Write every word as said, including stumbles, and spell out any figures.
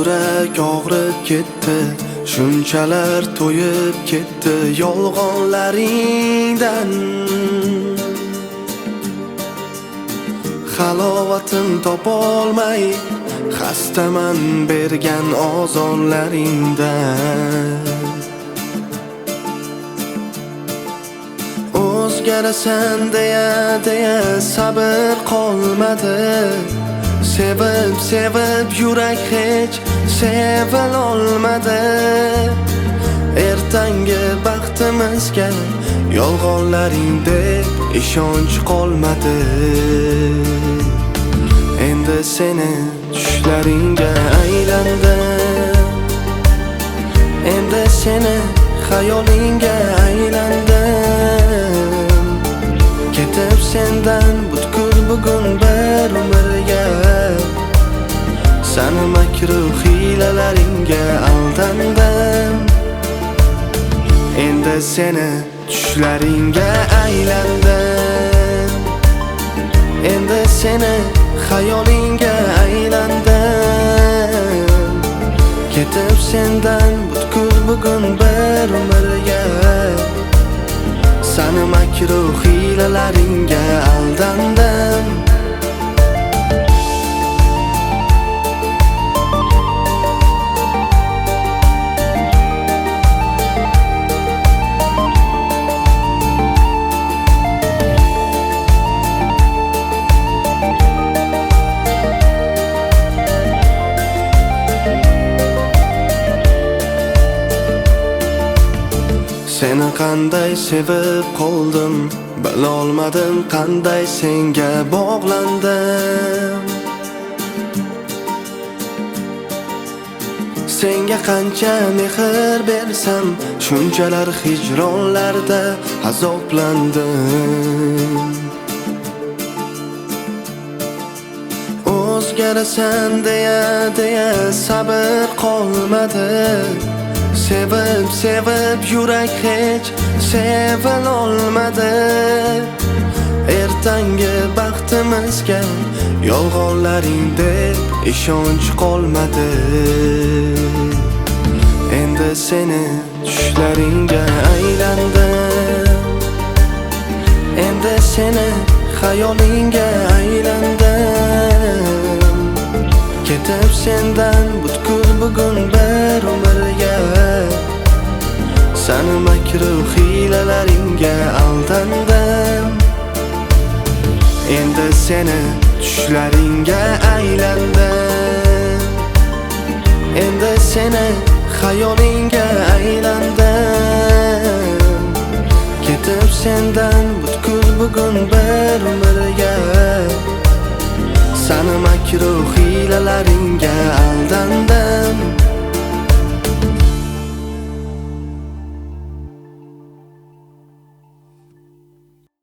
yurak og'rib ketdi, shunchalar to'yib ketdi yolg'onlaringdan. Halovatim topolmay xastaman bergan ozorlaringdan. O'zgarasan deya deya sabr qolmadi, sevib sevib yurak hech sevilolmadi. Ertangi baxtimizga yolg'onlaring deb ishonch qolmadi. Endi seni tushlaringga aylandim, endi seni xayolingga aylandim. Ketib sendan butkul bugun bir umrga, sani makru hiylalaringga aldandim. Endi seni tushlaringga aylandim, endi seni xayolingga aylandim. Ketib sendan butkul bugun bir umrga, sani makru hiylalaringga aldandim. Seni qanday sevib qoldim, bilolmadim qanday senga bog'landim. Senga qancha mehr bersam, shunchalar hijronlarda azoblandim. O'zgarasan deya deya sabr qolmadi, sevib sevib yurak hech sevilolmadi. Ertangi baxtimizga yolg'onlaring deb ishonch qolmadi. Endi seni tushlaringga aylandim, endi seni xayolingga aylandim. Ketib sendan butkul bugun bir umrga, sani makru hiylalaringga aldandim. Endi seni tushlaringga aylandim, endi seni xayolingga aylandim. Ketib sendan butkul bugun bir umrga, sani makru hiylalaringga